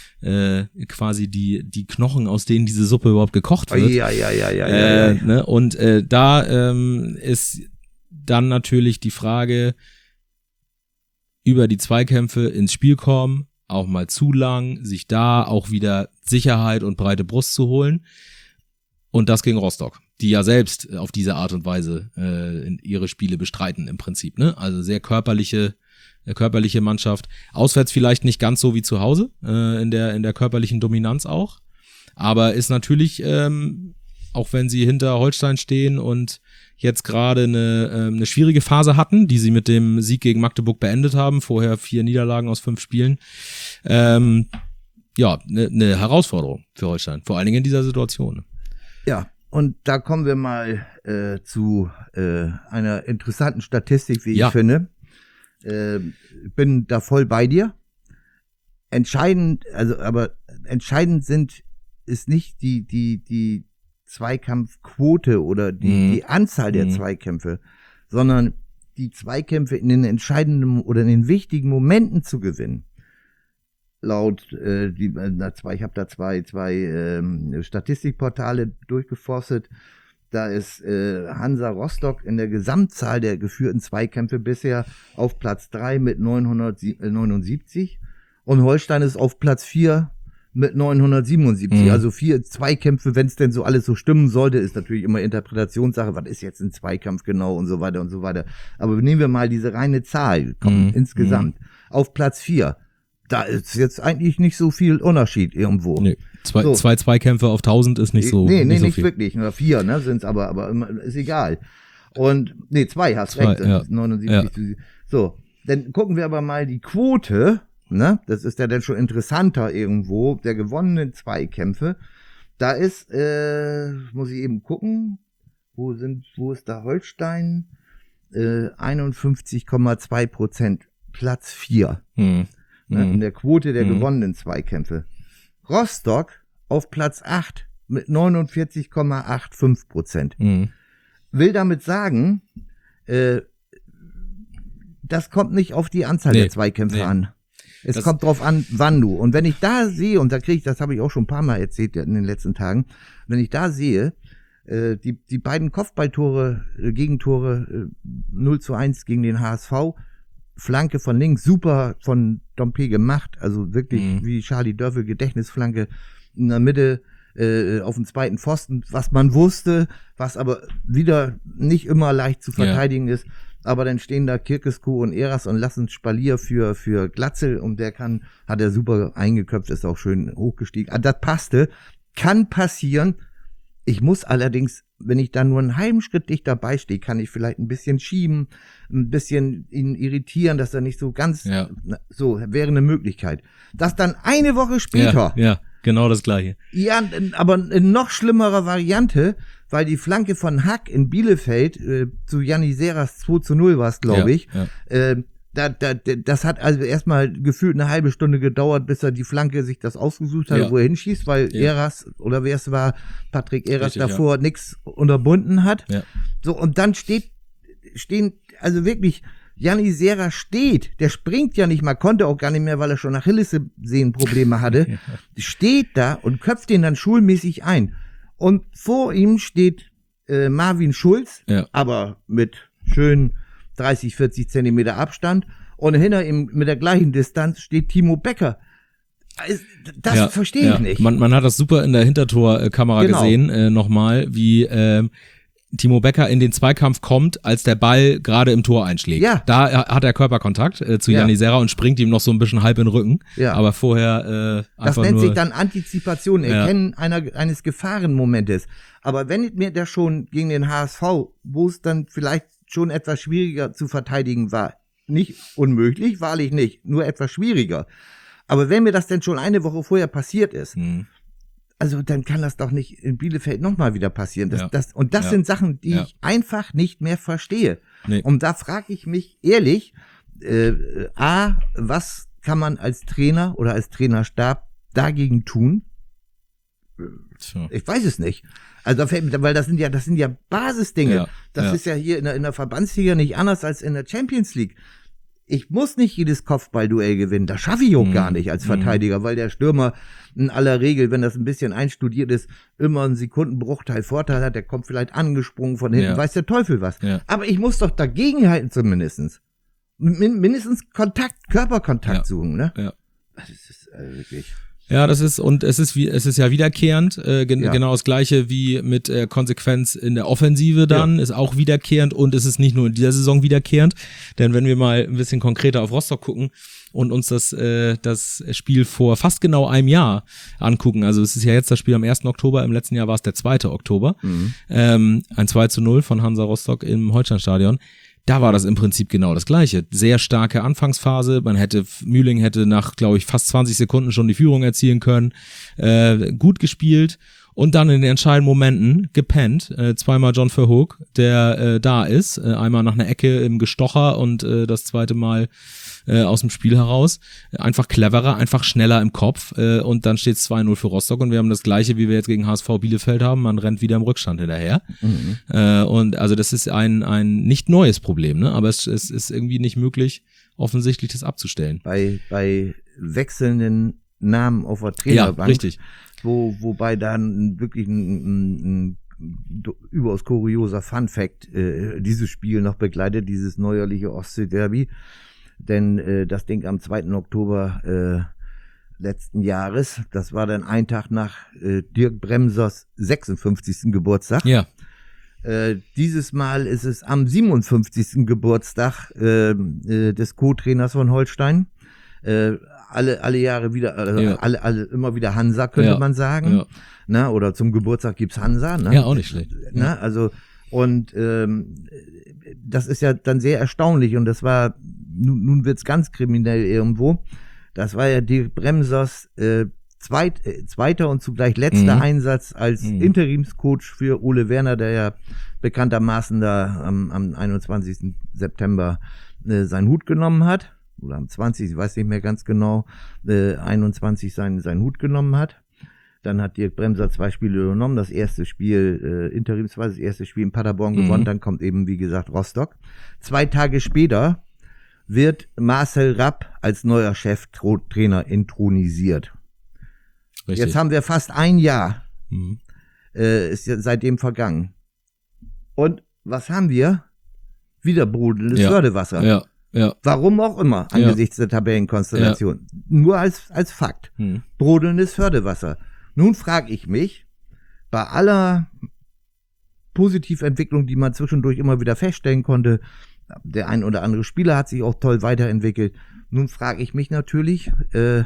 B: äh, quasi die die Knochen, aus denen diese Suppe überhaupt gekocht wird.
C: Ja, ja, ja, ja,
B: äh,
C: ja, ja.
B: Ne? Und äh, da ähm, ist dann natürlich die Frage, über die Zweikämpfe ins Spiel kommen, auch mal zu lang, sich da auch wieder Sicherheit und breite Brust zu holen. Und das gegen Rostock, die ja selbst auf diese Art und Weise äh, ihre Spiele bestreiten im Prinzip. Ne? Also sehr körperliche, äh, körperliche Mannschaft. Auswärts vielleicht nicht ganz so wie zu Hause, äh, in der in der körperlichen Dominanz auch. Aber ist natürlich, ähm, auch wenn sie hinter Holstein stehen und jetzt gerade eine, ähm, eine schwierige Phase hatten, die sie mit dem Sieg gegen Magdeburg beendet haben, vorher vier Niederlagen aus fünf Spielen, ähm, ja, eine, eine Herausforderung für Holstein, vor allen Dingen in dieser Situation.
C: Ja, und da kommen wir mal äh, zu äh, einer interessanten Statistik, wie
B: ja.
C: ich finde. Äh, bin da voll bei dir. Entscheidend, also aber entscheidend sind, ist nicht die, die, die Zweikampfquote oder die,
B: mhm.
C: die Anzahl der mhm. Zweikämpfe, sondern die Zweikämpfe in den entscheidenden oder in den wichtigen Momenten zu gewinnen. Laut äh, die, na, zwei, ich habe da zwei, zwei ähm, Statistikportale durchgeforstet. Da ist äh, Hansa Rostock in der Gesamtzahl der geführten Zweikämpfe bisher auf Platz drei mit neunhundertneunundsiebzig und Holstein ist auf Platz vier mit neunhundertsiebenundsiebzig, mhm. also vier Zweikämpfe, wenn es denn so alles so stimmen sollte, ist natürlich immer Interpretationssache, was ist jetzt ein Zweikampf genau und so weiter und so weiter. Aber nehmen wir mal diese reine Zahl, komm,
B: mhm.
C: insgesamt, mhm. auf Platz vier. Da ist jetzt eigentlich nicht so viel Unterschied irgendwo.
B: Nee, zwei,
C: so.
B: zwei Zweikämpfe auf tausend ist nicht so
C: Nee, nee,
B: nicht, so
C: nicht
B: viel.
C: wirklich, nur vier, ne, sind's aber, aber immer, ist egal. Und, nee, zwei, hast
B: zwei,
C: recht, das
B: ja.
C: ist neunundsiebzig. Ja. So, dann gucken wir aber mal die Quote, ne, das ist ja dann schon interessanter irgendwo, der gewonnenen Zweikämpfe. Da ist, äh, muss ich eben gucken, wo sind, wo ist da Holstein? Äh, einundfünfzig Komma zwei Prozent, Platz vier.
B: Hm.
C: Ne,
B: hm.
C: in der Quote der
B: hm.
C: gewonnenen Zweikämpfe. Rostock auf Platz acht mit neunundvierzig Komma fünfundachtzig Prozent.
B: hm.
C: Will damit sagen, äh, das kommt nicht auf die Anzahl
B: nee,
C: der Zweikämpfe
B: nee.
C: an. Es
B: das
C: kommt drauf an, wann du. Und wenn ich da sehe, und da kriege ich, das habe ich auch schon ein paar Mal erzählt in den letzten Tagen, wenn ich da sehe, äh, die, die beiden Kopfballtore, äh, Gegentore, äh, null zu eins gegen den H S V, Flanke von links, super von Dompe gemacht, also wirklich mhm. wie Charlie Dörfel, Gedächtnisflanke in der Mitte, äh, auf den zweiten Pfosten, was man wusste, was aber wieder nicht immer leicht zu verteidigen ja. ist. Aber dann stehen da Kirkesko und Eras und lassen Spalier für, für Glatzel und der kann, hat er super eingeköpft, ist auch schön hochgestiegen. Also das passte. Kann passieren. Ich muss allerdings, wenn ich da nur einen halben Schritt dicht dabei stehe, kann ich vielleicht ein bisschen schieben, ein bisschen ihn irritieren, dass er nicht so ganz, ja. so wäre eine Möglichkeit. Das dann eine Woche später.
B: Ja, ja, genau das Gleiche.
C: Ja, aber eine noch schlimmere Variante, weil die Flanke von Hack in Bielefeld äh, zu Janni Seras zwei zu null war es, glaube ich.
B: Ja, ja.
C: Äh, da, da, das hat also erstmal gefühlt eine halbe Stunde gedauert, bis er die Flanke sich das ausgesucht hat, ja. wo er hinschießt, weil ja. Eras, oder wer es war, Patrick Eras Richtig, davor ja. nichts unterbunden hat.
B: Ja.
C: So, und dann steht, stehen, also wirklich, Janni Seras steht, der springt ja nicht mal, konnte auch gar nicht mehr, weil er schon Achillessehnenprobleme hatte, ja. steht da und köpft den dann schulmäßig ein. Und vor ihm steht äh, Marvin Schulz, ja. aber mit schön dreißig, vierzig Zentimeter Abstand. Und hinter ihm mit der gleichen Distanz steht Timo Becker. Das ja, verstehe ich
B: ja.
C: nicht.
B: Man, man hat das super in der Hintertorkamera genau. gesehen, äh, nochmal, wie äh, Timo Becker in den Zweikampf kommt, als der Ball gerade im Tor einschlägt.
C: Ja.
B: Da hat er Körperkontakt äh, zu ja. Janni Serra und springt ihm noch so ein bisschen halb in den Rücken.
C: Ja.
B: Aber vorher äh,
C: Das
B: einfach
C: nennt
B: nur,
C: sich dann Antizipation, Erkennen
B: ja.
C: einer, eines Gefahrenmomentes. Aber wenn mir das schon gegen den H S V, wo es dann vielleicht schon etwas schwieriger zu verteidigen war, nicht unmöglich, wahrlich nicht, nur etwas schwieriger. Aber wenn mir das denn schon eine Woche vorher passiert ist, mhm. also dann kann das doch nicht in Bielefeld nochmal wieder passieren. Das,
B: ja.
C: das, und das
B: ja.
C: sind Sachen, die
B: ja.
C: ich einfach nicht mehr verstehe.
B: Nee.
C: Und da frage ich mich ehrlich, äh, A, was kann man als Trainer oder als Trainerstab dagegen tun?
B: So.
C: Ich weiß es nicht. Also, weil das sind ja, das sind ja Basisdinge.
B: Ja,
C: das
B: ja.
C: ist ja hier in der, in der Verbandsliga nicht anders als in der Champions League. Ich muss nicht jedes Kopfballduell gewinnen. Das schaffe ich auch mhm. gar nicht als Verteidiger, mhm. weil der Stürmer in aller Regel, wenn das ein bisschen einstudiert ist, immer einen Sekundenbruchteil Vorteil hat. Der kommt vielleicht angesprungen von hinten,
B: ja.
C: weiß der Teufel was.
B: Ja.
C: Aber ich muss doch dagegenhalten zumindestens. Min- mindestens Kontakt, Körperkontakt
B: ja.
C: suchen, ne?
B: Ja.
C: Das ist also wirklich...
B: Ja, das ist, und es ist wie, es ist ja wiederkehrend, äh, gen-
C: ja.
B: genau das Gleiche wie mit äh, Konsequenz in der Offensive dann, ja. ist auch wiederkehrend und es ist nicht nur in dieser Saison wiederkehrend, denn wenn wir mal ein bisschen konkreter auf Rostock gucken und uns das, äh, das Spiel vor fast genau einem Jahr angucken, also es ist ja jetzt das Spiel am ersten Oktober, im letzten Jahr war es der zweite Oktober, mhm. ähm, ein zwei zu null von Hansa Rostock im Holsteinstadion. Da war das im Prinzip genau das Gleiche. Sehr starke Anfangsphase. Man hätte, Mühling hätte nach, glaube ich, fast zwanzig Sekunden schon die Führung erzielen können. Äh, gut gespielt. Und dann in den entscheidenden Momenten gepennt. Äh, zweimal John Verhoek, der äh, da ist. Äh, einmal nach einer Ecke im Gestocher und äh, das zweite Mal äh, aus dem Spiel heraus. Einfach cleverer, einfach schneller im Kopf. Äh, und dann steht es zwei null für Rostock. Und wir haben das Gleiche, wie wir jetzt gegen H S V Bielefeld haben. Man rennt wieder im Rückstand hinterher. Mhm. Äh, und also das ist ein ein nicht neues Problem, ne? Aber es, es ist irgendwie nicht möglich, offensichtlich das abzustellen.
C: Bei, bei wechselnden Namen auf der Trainerbank.
B: Ja, richtig.
C: Wo, wobei dann wirklich ein, ein, ein überaus kurioser Funfact äh, dieses Spiel noch begleitet, dieses neuerliche Ostsee-Derby. Denn äh, das Ding am zweiten Oktober äh, letzten Jahres, das war dann ein Tag nach äh, Dirk Bremsers sechsundfünfzigsten Geburtstag.
B: Ja.
C: Äh, dieses Mal ist es am siebenundfünfzigsten Geburtstag äh, äh, des Co-Trainers von Holstein. Äh, alle alle Jahre wieder, also ja. alle alle immer wieder Hansa, könnte
B: ja.
C: man sagen.
B: Ja.
C: Na, oder zum Geburtstag gibt's Hansa. Ne?
B: Ja, auch nicht schlecht.
C: Na, also und ähm, das ist ja dann sehr erstaunlich und das war, nun, nun wird's ganz kriminell irgendwo. Das war ja Dirk Bremsers äh, zweit, äh, zweiter und zugleich letzter mhm. Einsatz als mhm. Interimscoach für Ole Werner, der ja bekanntermaßen da am, am einundzwanzigsten September äh, seinen Hut genommen hat. Oder am zwanzigsten, ich weiß nicht mehr ganz genau, äh, einundzwanzig seinen, seinen Hut genommen hat. Dann hat Dirk Bremser zwei Spiele übernommen. Das erste Spiel, äh, interimsweise das erste Spiel in Paderborn mhm. gewonnen. Dann kommt eben, wie gesagt, Rostock. Zwei Tage später wird Marcel Rapp als neuer Cheftrainer intronisiert. Richtig. Jetzt haben wir fast ein Jahr, mhm. äh, ist ja seitdem vergangen. Und was haben wir? Wieder brodelndes
B: ja.
C: Fördewasser.
B: Ja. Ja.
C: Warum auch immer, angesichts ja. der Tabellenkonstellation. Ja. Nur als, als Fakt. Hm. Brodelndes Fördewasser. Nun frage ich mich, bei aller Positiventwicklung, die man zwischendurch immer wieder feststellen konnte, der ein oder andere Spieler hat sich auch toll weiterentwickelt. Nun frage ich mich natürlich, äh,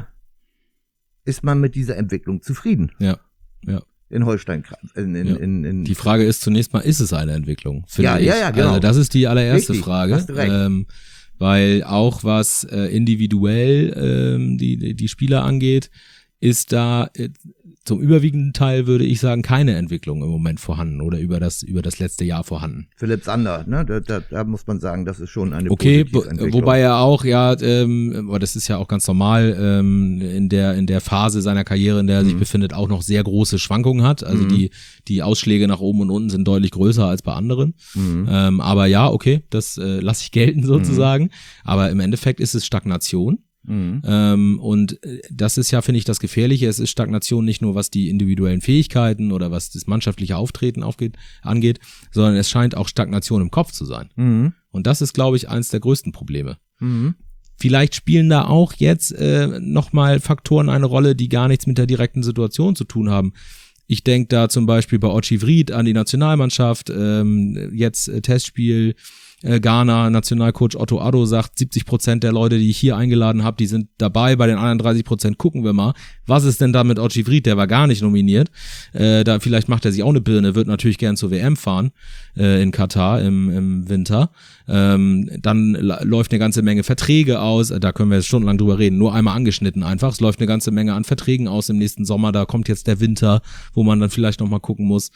C: ist man mit dieser Entwicklung zufrieden?
B: Ja, ja.
C: In Holstein. In, in,
B: ja.
C: in, in
B: die Frage ist zunächst mal, ist es eine Entwicklung?
C: Ja,
B: ich.
C: ja, ja, genau.
B: Also das ist die allererste
C: Richtig,
B: Frage.
C: hast du recht.
B: Ähm, weil auch was äh, individuell ähm, die, die Spieler angeht, ist da äh, zum überwiegenden Teil, würde ich sagen, keine Entwicklung im Moment vorhanden oder über das über das letzte Jahr vorhanden.
C: Philipp Sander, ne, da, da, da muss man sagen, das ist schon eine
B: okay,
C: positive Entwicklung.
B: Wobei er auch, ja, ähm, aber das ist ja auch ganz normal, ähm, in der in der Phase seiner Karriere, in der er sich mhm. befindet, auch noch sehr große Schwankungen hat. Also mhm. die die Ausschläge nach oben und unten sind deutlich größer als bei anderen. Mhm. Ähm, aber ja, okay, das äh, lasse ich gelten sozusagen. Mhm. Aber im Endeffekt ist es Stagnation. Mhm. Ähm, und das ist ja, finde ich, das Gefährliche. Es ist Stagnation nicht nur, was die individuellen Fähigkeiten oder was das mannschaftliche Auftreten aufgeht, angeht, sondern es scheint auch Stagnation im Kopf zu sein. Mhm. Und das ist, glaube ich, eines der größten Probleme. Mhm. Vielleicht spielen da auch jetzt äh, nochmal Faktoren eine Rolle, die gar nichts mit der direkten Situation zu tun haben. Ich denke da zum Beispiel bei Ochi Vried an die Nationalmannschaft, ähm, jetzt äh, Testspiel, Äh, Ghana, Nationalcoach Otto Addo sagt, siebzig Prozent der Leute, die ich hier eingeladen habe, die sind dabei, bei den anderen dreißig Prozent gucken wir mal. Was ist denn da mit Ochi Vried? Der war gar nicht nominiert. Äh, da vielleicht macht er sich auch eine Birne, wird natürlich gern zur W M fahren äh, in Katar im, im Winter. Ähm, dann la- läuft eine ganze Menge Verträge aus, da können wir jetzt stundenlang drüber reden, nur einmal angeschnitten einfach. Es läuft eine ganze Menge an Verträgen aus im nächsten Sommer, da kommt jetzt der Winter, wo man dann vielleicht nochmal gucken muss.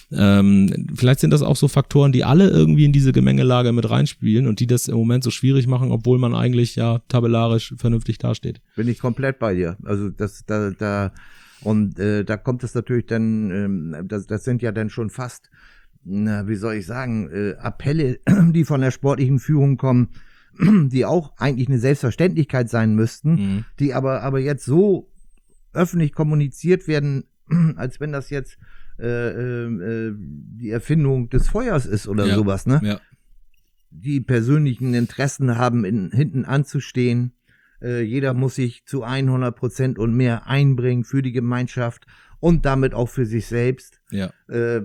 B: Ähm, vielleicht sind das auch so Faktoren, die alle irgendwie in diese Gemengelage mit reinspielen und die das im Moment so schwierig machen, obwohl man eigentlich ja tabellarisch vernünftig dasteht.
C: Bin ich komplett bei dir. Also das, da, da und äh, da kommt es natürlich dann, ähm, das, das sind ja dann schon fast, na, wie soll ich sagen, äh, Appelle, die von der sportlichen Führung kommen, die auch eigentlich eine Selbstverständlichkeit sein müssten, mhm. die aber aber jetzt so öffentlich kommuniziert werden, als wenn das jetzt Äh, äh, die Erfindung des Feuers ist oder ja, sowas, ne?
B: Ja.
C: Die persönlichen Interessen haben, in, hinten anzustehen. Äh, jeder muss sich zu hundert Prozent und mehr einbringen für die Gemeinschaft und damit auch für sich selbst,
B: ja.
C: äh,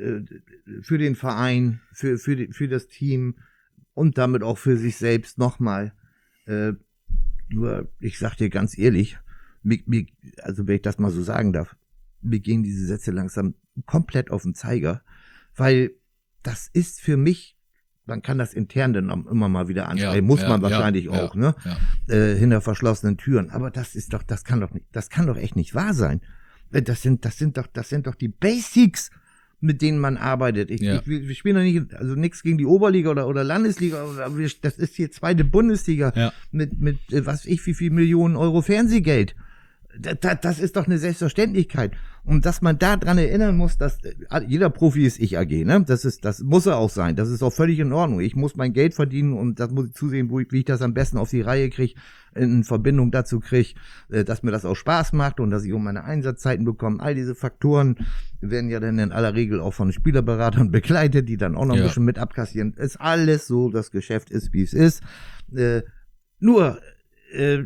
C: für den Verein, für, für, die, für das Team und damit auch für sich selbst nochmal. Äh, nur, ich sag dir ganz ehrlich, mir, mir, also wenn ich das mal so sagen darf, mir gehen diese Sätze langsam komplett auf den Zeiger, weil das ist für mich, man kann das intern dann immer mal wieder ansprechen, ja, muss ja, man wahrscheinlich ja, auch, ja, ne, ja. Äh, hinter verschlossenen Türen, aber das ist doch, das kann doch nicht, das kann doch echt nicht wahr sein. Das sind, das sind doch, das sind doch die Basics, mit denen man arbeitet. Ich,
B: ja.
C: ich, wir spielen doch nicht, also nichts gegen die Oberliga oder, oder Landesliga, aber wir, das ist hier zweite Bundesliga
B: ja.
C: mit, mit, was weiß ich, wie viel Millionen Euro Fernsehgeld. Das, das ist doch eine Selbstverständlichkeit. Und dass man da dran erinnern muss, dass jeder Profi ist Ich A G, ne? Das ist, das muss er auch sein. Das ist auch völlig in Ordnung. Ich muss mein Geld verdienen und das muss ich zusehen, wo ich, wie ich das am besten auf die Reihe kriege, in Verbindung dazu kriege, dass mir das auch Spaß macht und dass ich um meine Einsatzzeiten bekomme. All diese Faktoren werden ja dann in aller Regel auch von Spielerberatern begleitet, die dann auch noch ein ja. bisschen mit abkassieren. Ist alles so, das Geschäft ist, wie es ist. Äh, nur, äh,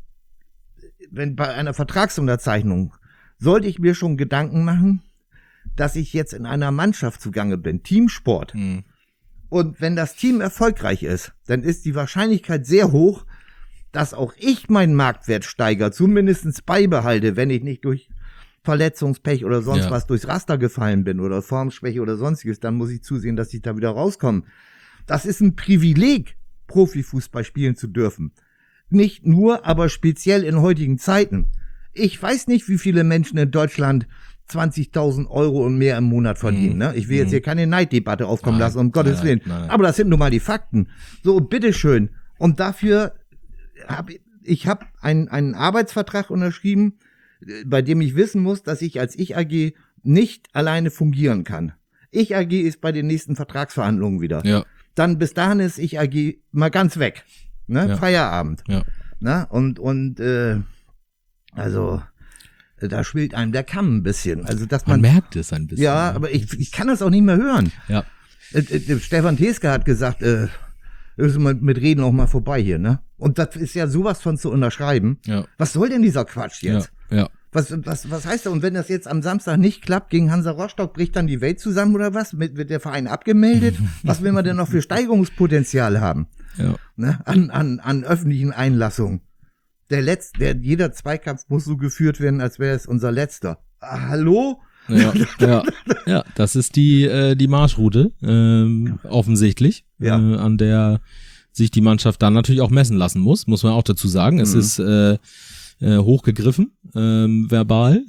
C: wenn bei einer Vertragsunterzeichnung sollte ich mir schon Gedanken machen, dass ich jetzt in einer Mannschaft zugange bin, Teamsport. Mhm. Und wenn das Team erfolgreich ist, dann ist die Wahrscheinlichkeit sehr hoch, dass auch ich meinen Marktwert steigere, zumindest beibehalte, wenn ich nicht durch Verletzungspech oder sonst ja. was durchs Raster gefallen bin oder Formschwäche oder sonstiges, dann muss ich zusehen, dass ich da wieder rauskomme. Das ist ein Privileg, Profifußball spielen zu dürfen. Nicht nur, aber speziell in heutigen Zeiten. Ich weiß nicht, wie viele Menschen in Deutschland zwanzigtausend Euro und mehr im Monat verdienen. Ne? Ich will jetzt hier keine Neiddebatte aufkommen
B: nein,
C: lassen, um Gottes
B: nein,
C: Willen.
B: Nein.
C: Aber das sind nun mal die Fakten. So, bitteschön. Und dafür habe ich hab einen, einen Arbeitsvertrag unterschrieben, bei dem ich wissen muss, dass ich als Ich A G nicht alleine fungieren kann. Ich A G ist bei den nächsten Vertragsverhandlungen wieder.
B: Ja.
C: Dann bis dahin ist Ich A G mal ganz weg. Ne?
B: Ja.
C: Feierabend.
B: Ja.
C: Ne? Und, und äh, also da schwillt einem der Kamm ein bisschen. Also dass man,
B: man merkt es ein bisschen.
C: Ja, aber ich, ich kann das auch nicht mehr hören.
B: Ja.
C: Äh, äh, Stefan Teske hat gesagt, äh, müssen wir mit Reden auch mal vorbei hier, ne? Und das ist ja sowas von zu unterschreiben.
B: Ja.
C: Was soll denn dieser Quatsch jetzt?
B: Ja. Ja.
C: Was, was, was heißt das? Und wenn das jetzt am Samstag nicht klappt gegen Hansa Rostock, bricht dann die Welt zusammen oder was? Wird der Verein abgemeldet? Was will man denn noch für Steigerungspotenzial haben?
B: Ja.
C: Ne? An, an, an öffentlichen Einlassungen. Der letzte, der, jeder Zweikampf muss so geführt werden, als wäre es unser letzter. Ah, hallo?
B: Ja, ja, ja, das ist die, äh, die Marschroute, ähm, offensichtlich,
C: ja.
B: äh, an der sich die Mannschaft dann natürlich auch messen lassen muss, muss man auch dazu sagen. Mhm. Es ist äh, äh, hochgegriffen, ähm, verbal.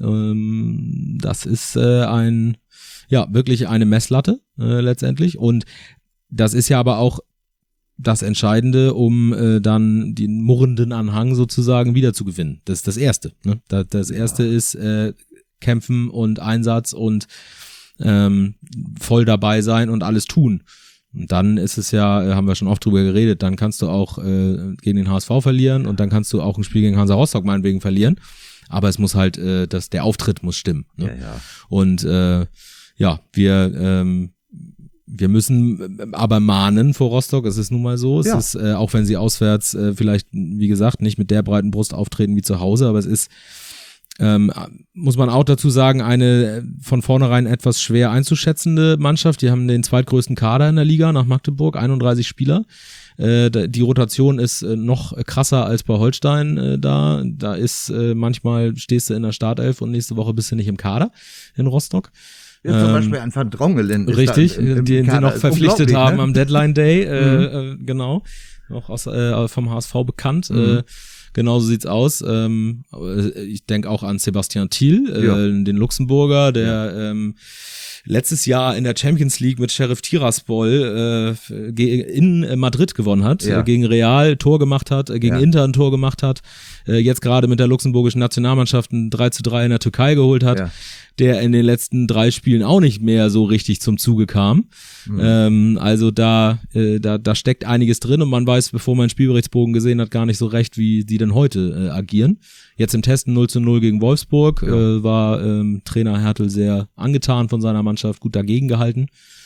B: Ähm, das ist äh, ein, ja, wirklich eine Messlatte äh, letztendlich. Und das ist ja aber auch das Entscheidende, um äh, dann den murrenden Anhang sozusagen wieder zu gewinnen. Das ist das Erste. Ne? Das, das Erste ja. ist äh, Kämpfen und Einsatz und ähm, voll dabei sein und alles tun. Und dann ist es ja, haben wir schon oft drüber geredet, dann kannst du auch äh, gegen den H S V verlieren und dann kannst du auch ein Spiel gegen Hansa Rostock meinetwegen verlieren. Aber es muss halt, äh, das, der Auftritt muss stimmen. Ne?
C: Ja, ja.
B: Und äh, ja, wir ähm, wir müssen aber mahnen vor Rostock, es ist nun mal so. Es
C: ja.
B: ist, äh, auch wenn sie auswärts äh, vielleicht, wie gesagt, nicht mit der breiten Brust auftreten wie zu Hause, aber es ist, ähm, muss man auch dazu sagen, eine von vornherein etwas schwer einzuschätzende Mannschaft. Die haben den zweitgrößten Kader in der Liga nach Magdeburg, einunddreißig Spieler. Äh, die Rotation ist äh, noch krasser als bei Holstein äh, da. Da ist äh, manchmal stehst du in der Startelf und nächste Woche bist du nicht im Kader in Rostock.
C: Ja, zum ähm, Beispiel ein Van Drongelen.
B: Richtig, im, im den sie noch verpflichtet haben ne? am Deadline Day, äh,
C: mhm.
B: äh, genau, auch aus, äh, vom H S V bekannt.
C: Mhm.
B: Äh, genauso sieht's aus. Ähm, ich denke auch an Sebastian Thiel, äh, ja. den Luxemburger, der ja. ähm, letztes Jahr in der Champions League mit Sheriff Tiraspol äh, in Madrid gewonnen hat,
C: ja.
B: äh, gegen Real Tor gemacht hat, äh, gegen
C: ja.
B: Inter ein Tor gemacht hat, äh, jetzt gerade mit der luxemburgischen Nationalmannschaft ein drei zu drei in der Türkei geholt hat,
C: ja.
B: der in den letzten drei Spielen auch nicht mehr so richtig zum Zuge kam. Mhm. Ähm, also da, äh, da, da steckt einiges drin und man weiß, bevor man den Spielberichtsbogen gesehen hat, gar nicht so recht, wie die denn heute äh, agieren. Jetzt im Testen null zu null gegen Wolfsburg, ja. äh, war ähm, Trainer Hertel sehr angetan von seiner Mannschaft, gut dagegen gehalten.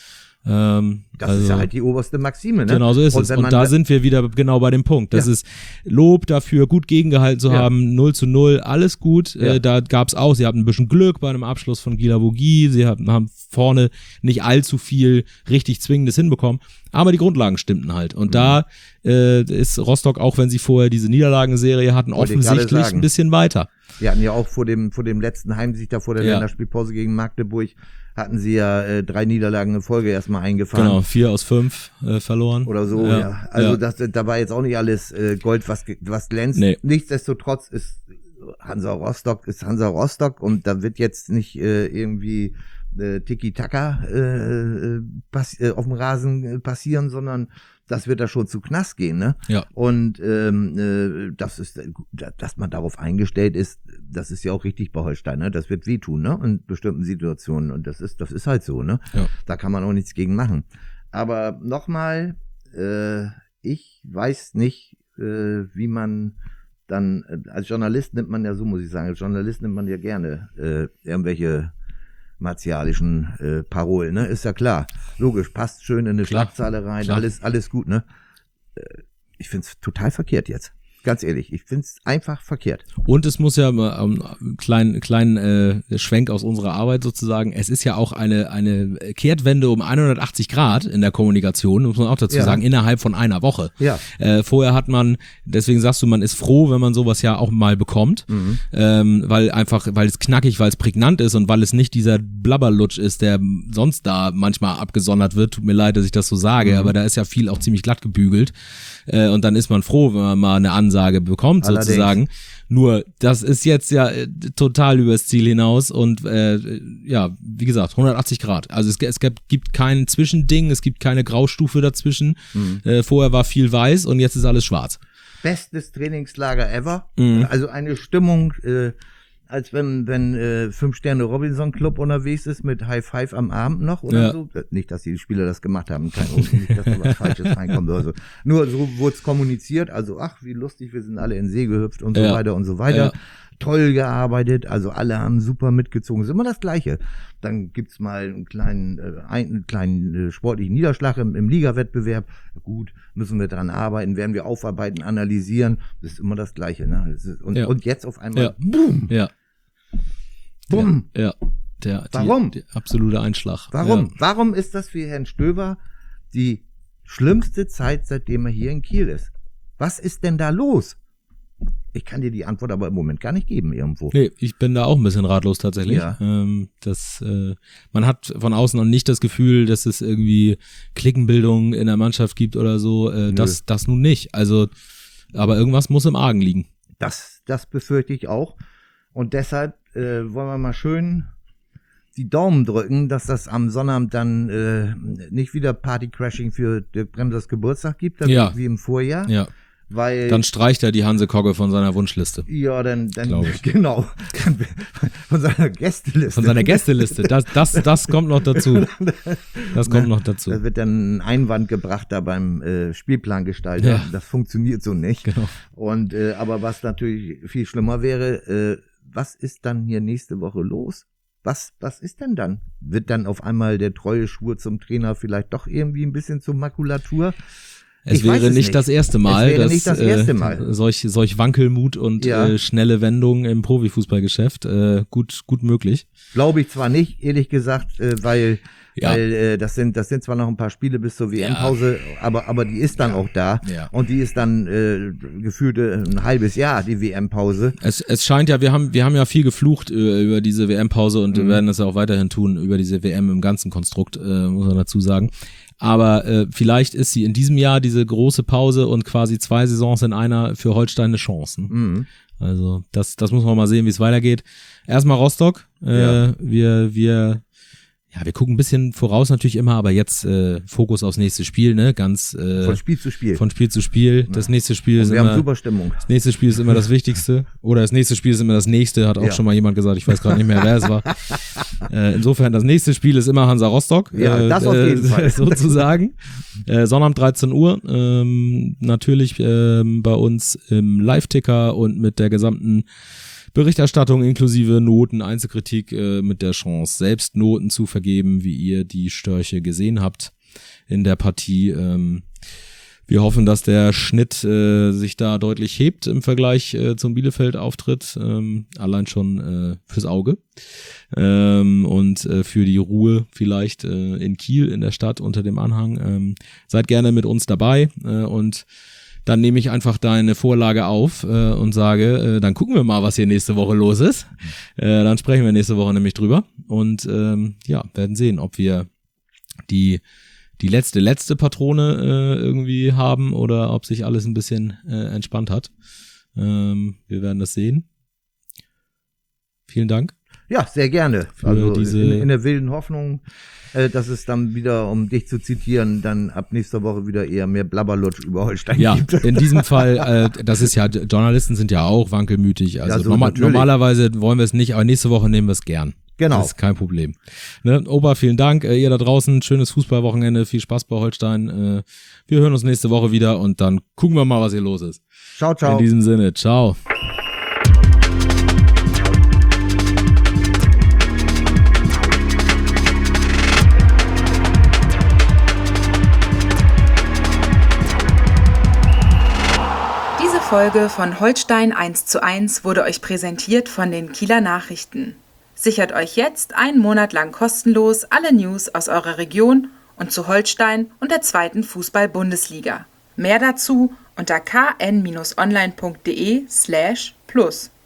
B: Ähm,
C: das
B: also,
C: ist ja halt die oberste Maxime, ne?
B: Genau so ist
C: und
B: es. Und da sind wir wieder genau bei dem Punkt. Das
C: ja.
B: ist Lob dafür, gut gegengehalten zu
C: ja.
B: haben, null zu null, alles gut.
C: Ja.
B: Äh, da gab's auch, sie hatten ein bisschen Glück bei einem Abschluss von Gila Vogie, sie haben, haben vorne nicht allzu viel richtig Zwingendes hinbekommen, aber die Grundlagen stimmten halt. Und mhm. da äh, ist Rostock, auch wenn sie vorher diese Niederlagenserie hatten,
C: Wollte
B: offensichtlich ein bisschen weiter.
C: Wir hatten ja auch vor dem, vor dem letzten Heimsieg da vor der
B: ja.
C: Länderspielpause gegen Magdeburg, hatten sie ja äh, drei Niederlagen in Folge erstmal eingefahren.
B: Genau, vier aus fünf äh, verloren.
C: Oder so, ja. ja. Also
B: ja.
C: Das, da war jetzt auch nicht alles äh, Gold, was, was glänzt.
B: Nee.
C: Nichtsdestotrotz ist Hansa Rostock, ist Hansa Rostock und da wird jetzt nicht äh, irgendwie äh, Tiki-Taka äh, pass- äh, auf dem Rasen äh, passieren, sondern das wird da schon zu Knast gehen, ne?
B: Ja.
C: Und ähm, äh, das ist, dass man darauf eingestellt ist, das ist ja auch richtig bei Holstein, ne? Das wird wehtun, ne? In bestimmten Situationen und das ist, das ist halt so, ne?
B: Ja.
C: Da kann man auch nichts gegen machen. Aber nochmal, äh, ich weiß nicht, äh, wie man dann, äh, als Journalist nimmt man ja so, muss ich sagen, als Journalist nimmt man ja gerne äh, irgendwelche martialischen äh, Parolen, ne? Ist ja klar. Logisch, passt schön in eine klar. Schlagzeile rein, klar. alles alles gut, ne? Äh, ich find's total verkehrt jetzt. Ganz ehrlich, ich find's einfach verkehrt. Und
B: es muss ja mal einen ähm, kleinen, kleinen äh, Schwenk aus unserer Arbeit sozusagen, es ist ja auch eine eine Kehrtwende um hundertachtzig Grad in der Kommunikation, muss man auch dazu
C: ja.
B: sagen, innerhalb von einer Woche.
C: Ja.
B: Äh, vorher hat man, deswegen sagst du, man ist froh, wenn man sowas ja auch mal bekommt,
C: mhm.
B: ähm, weil einfach, weil es knackig, weil es prägnant ist und weil es nicht dieser Blabberlutsch ist, der sonst da manchmal abgesondert wird. Tut mir leid, dass ich das so sage, mhm. aber da ist ja viel auch ziemlich glatt gebügelt. Äh, und dann ist man froh, wenn man mal eine Ansage bekommt, Allerdings. sozusagen. Nur, das ist jetzt ja äh, total übers Ziel hinaus und äh, ja, wie gesagt, hundertachtzig Grad. Also es, es gibt, gibt kein Zwischending, es gibt keine Graustufe dazwischen. Mhm. Äh, vorher war viel weiß und jetzt ist alles schwarz.
C: Bestes Trainingslager ever.
B: Mhm.
C: Also eine Stimmung, äh, als wenn wenn äh, Fünf-Sterne-Robinson-Club unterwegs ist mit High Five am Abend noch oder
B: ja.
C: so. Nicht, dass die Spieler das gemacht haben, kein nicht, dass da was Falsches reinkommt oder so. Nur so wurde es kommuniziert, also ach, wie lustig, wir sind alle in den See gehüpft und so
B: ja.
C: weiter und so weiter.
B: Ja.
C: Toll gearbeitet, also alle haben super mitgezogen, ist immer das Gleiche. Dann gibt's mal einen kleinen, äh, einen kleinen äh, sportlichen Niederschlag im, im Liga-Wettbewerb. Gut, müssen wir dran arbeiten, werden wir aufarbeiten, analysieren. Das ist immer das Gleiche. Ne? Das ist, und,
B: ja.
C: und jetzt auf einmal,
B: ja.
C: boom!
B: Ja.
C: Bumm.
B: Ja, ja. Der,
C: Warum?
B: Die, der absolute Einschlag.
C: Warum?
B: Ja.
C: Warum ist das für Herrn Stöber die schlimmste Zeit, seitdem er hier in Kiel ist? Was ist denn da los? Ich kann dir die Antwort aber im Moment gar nicht geben irgendwo.
B: Nee, ich bin da auch ein bisschen ratlos tatsächlich.
C: Ja.
B: Ähm, das, äh, man hat von außen noch nicht das Gefühl, dass es irgendwie Klickenbildung in der Mannschaft gibt oder so. Äh, das, das nun nicht. Also, aber irgendwas muss im Argen liegen.
C: Das, das befürchte ich auch. Und deshalb äh, wollen wir mal schön die Daumen drücken, dass das am Sonnabend dann äh, nicht wieder Party-Crashing für Dirk Bremsers Geburtstag gibt,
B: ja.
C: wie im Vorjahr.
B: Ja.
C: Weil,
B: dann streicht er die Hanse Kogge von seiner Wunschliste.
C: Ja, dann, dann genau. Von seiner Gästeliste.
B: Von seiner Gästeliste. Das, das, das kommt noch dazu. Das kommt noch dazu.
C: Da wird dann ein Einwand gebracht da beim äh, Spielplangestalter. Ja. Das funktioniert so nicht.
B: Genau.
C: Und äh, aber was natürlich viel schlimmer wäre, äh, was ist dann hier nächste Woche los? Was, was ist denn dann? Wird dann auf einmal der treue Schwur zum Trainer vielleicht doch irgendwie ein bisschen zur Makulatur?
B: Es
C: ich
B: wäre
C: es
B: nicht,
C: nicht
B: das erste Mal,
C: es wäre
B: dass
C: nicht das erste Mal.
B: Äh, solch, solch Wankelmut und
C: ja.
B: äh, schnelle Wendungen im Profifußballgeschäft äh, gut, gut möglich.
C: Glaube ich zwar nicht, ehrlich gesagt, äh, weil,
B: ja.
C: weil äh, das sind das sind zwar noch ein paar Spiele bis zur W M-Pause, ja. aber aber die ist dann ja. auch da
B: ja.
C: und die ist dann äh, gefühlt äh, ein halbes Jahr die W M-Pause.
B: Es, es scheint ja, wir haben wir haben ja viel geflucht über, über diese W M-Pause und mhm. wir werden das ja auch weiterhin tun über diese W M im ganzen Konstrukt, äh, muss man dazu sagen. Aber äh, vielleicht ist sie in diesem Jahr diese große Pause und quasi zwei Saisons in einer für Holstein eine Chance. Ne?
C: Mhm.
B: Also das, das muss man mal sehen, wie es weitergeht. Erstmal Rostock. Äh, ja. Wir, wir, ja, wir gucken ein bisschen voraus natürlich immer, aber jetzt äh, Fokus aufs nächste Spiel, ne? Ganz äh,
C: von Spiel zu Spiel.
B: Von Spiel zu Spiel. Das nächste Spiel
C: und
B: ist
C: wir
B: immer.
C: haben super Stimmung.
B: Das nächste Spiel ist immer das Wichtigste. Oder das nächste Spiel ist immer das nächste, hat auch ja. schon mal jemand gesagt. Ich weiß gerade nicht mehr, wer es war. Äh, insofern, das nächste Spiel ist immer Hansa Rostock.
C: Ja,
B: äh,
C: das auf jeden
B: äh,
C: Fall.
B: Sozusagen. Äh, Sonnabend dreizehn Uhr. Ähm, natürlich ähm, bei uns im Live-Ticker und mit der gesamten Berichterstattung inklusive Noten, Einzelkritik äh, mit der Chance, selbst Noten zu vergeben, wie ihr die Störche gesehen habt in der Partie. Ähm, wir hoffen, dass der Schnitt äh, sich da deutlich hebt im Vergleich äh, zum Bielefeld-Auftritt, ähm, allein schon äh, fürs Auge ähm, und äh, für die Ruhe vielleicht äh, in Kiel in der Stadt unter dem Anhang. Ähm, seid gerne mit uns dabei äh, und dann nehme ich einfach deine Vorlage auf äh, und sage, äh, dann gucken wir mal, was hier nächste Woche los ist. Äh, dann sprechen wir nächste Woche nämlich drüber und ähm, ja, werden sehen, ob wir die die letzte letzte Patrone äh, irgendwie haben oder ob sich alles ein bisschen äh, entspannt hat. Ähm, wir werden das sehen. Vielen Dank.
C: Ja, sehr gerne.
B: Für
C: also
B: diese
C: in, in der wilden Hoffnung, äh, dass es dann wieder, um dich zu zitieren, dann ab nächster Woche wieder eher mehr Blabberlutsch über Holstein
B: ja,
C: gibt.
B: Ja, in diesem Fall, äh, das ist ja, Journalisten sind ja auch wankelmütig. Also
C: ja, so
B: normal, normalerweise wollen wir es nicht, aber nächste Woche nehmen wir es gern.
C: Genau.
B: Das ist kein Problem. Ne? Ober, vielen Dank. Äh, ihr da draußen, schönes Fußballwochenende, viel Spaß bei Holstein. Äh, wir hören uns nächste Woche wieder und dann gucken wir mal, was hier los ist.
C: Ciao, ciao.
B: In diesem Sinne, ciao.
A: Diese Folge von Holstein eins zu eins wurde euch präsentiert von den Kieler Nachrichten. Sichert euch jetzt einen Monat lang kostenlos alle News aus eurer Region und zu Holstein und der zweiten Fußball-Bundesliga. Mehr dazu unter k n Bindestrich online punkt de slash plus.